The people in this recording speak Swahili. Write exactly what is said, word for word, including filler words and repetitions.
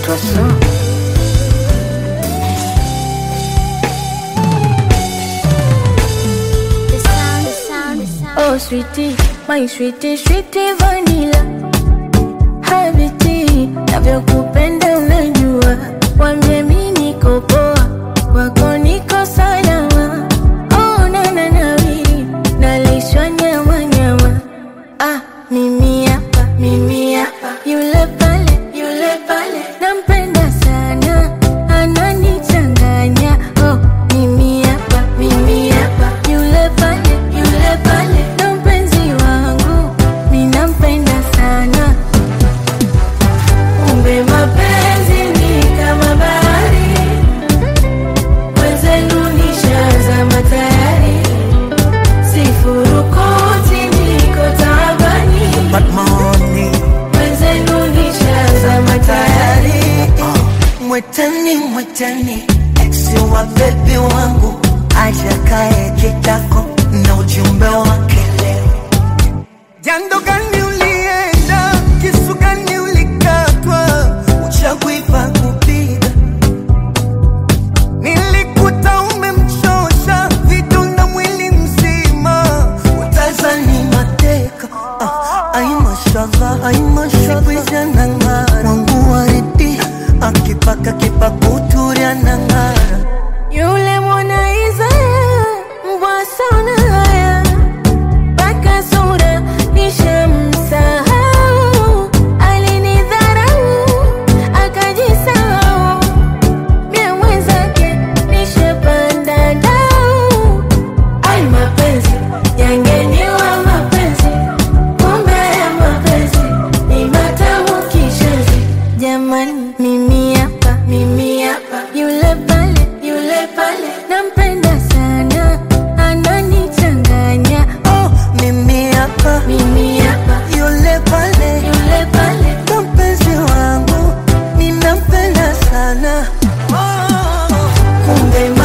façon. Oh sweetie, my sweetie, sweetie vanilla Habiti, navyokupenda unajua Wambie mimi niko poa, wako niko salama Oh na na nawiri, nalishwa nyama nyama Ah, mimi hapa, mimi hapa Yule pale, yule pale Nampenda sana, ananichanganya Oh, mimi hapa, mimi hapa Yule pale, yule pale Na mpenzi wangu, ninampenda sana Kumbe mapenzi ni kama bahari Wenzenu nishazama tayari Sifurukuti niko tabani But money Wenzenu nishazama tayari Mwetani, mwetani Eksi wa baby wangu Aja kae kitako na ujumbe wake leo Jando gani ulienda Kisu gani ulikatwa Uchagui pa kupiga Nilikuta umemchosha Vidonda mwili mzima Utazani mateka ah, Ay mashallah, ay mashallah Sikuiza nangara Wangu waridi Akipaka kipa kuturi anangara Yule mwana Isaya Mbwa sana haya Baka sura nishamsahau Alinidharau Akajisahau Mie mwenzake nishapanda dau Ay mapenzi Yangeniwa mapenzi Kumbe ya mapenzi Ni matamu kishazi Jamani mimi hapa Mimi hapa Yule pale Yule pale Nampenda sana Ananichanganya Oh, mimi hapa Mimi hapa Yule pale Yule pale Na mpenzi wangu Ninampenda sana oh, Kumbe